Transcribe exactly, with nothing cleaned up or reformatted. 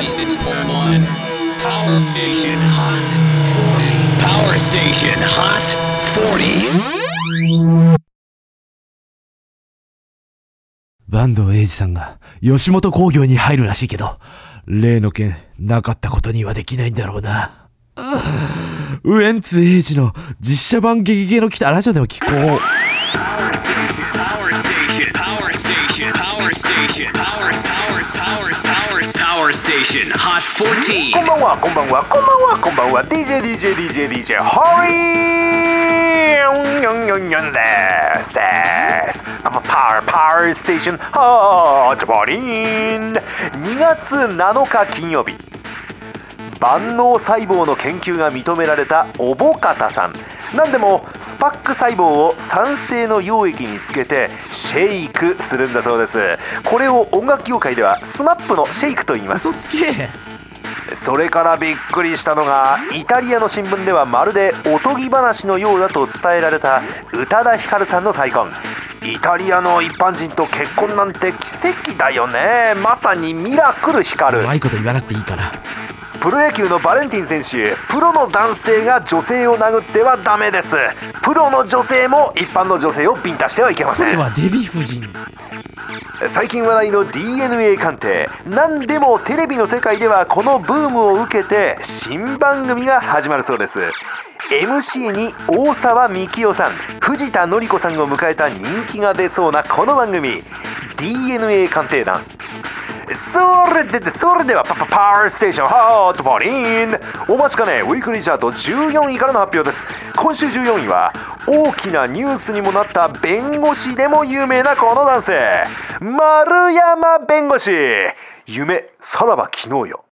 ninety-six point one Power Station Hot forty Power Station Hot forty 坂東英二さんが吉本興業に入るらしいけど、例の件なかったことにはできないんだろうな。ウエンツ英二の実写版ゲゲゲの来たラジオでも聞こう。 Power Station Hot fourteen こんばんはこんばんはこんばんはこんばんは ディージェー ディージェー ディージェー ディージェー ホリーヨンヨンヨンヨンですです I'm a power power station hot fourteen にがつなのか金曜日、万能細胞の研究が認められたおぼかたさん。なんでもスパック細胞を酸性の溶液につけてシェイクするんだそうです。これを音楽業界ではスマップのシェイクと言います。 嘘つけ。 それからびっくりしたのが、イタリアの新聞ではまるでおとぎ話のようだと伝えられた宇多田ヒカルさんの再婚。イタリアの一般人と結婚なんて奇跡だよね。まさにミラクルヒカル。 うまいこと言わなくていいから。 プロ野球のバレンティン選手、プロの男性が女性を殴ってはダメです。プロの女性も一般の女性をビンタしてはいけません。 それはデヴィ夫人。 最近話題の ディーエヌエー 鑑定。なんでもテレビの世界ではこのブームを受けて新番組が始まるそうです。 エムシー に大沢みきおさん、藤田紀子さんを迎えた人気が出そうなこの番組 ディーエヌエー 鑑定団。それでそれではパパパワーステーションホットフォーティーン、お待ちかねウィークリーチャートじゅうよんいからの発表です。今週じゅうよんいは大きなニュースにもなった弁護士でも有名なこの男性、丸山弁護士。夢さらば昨日よ。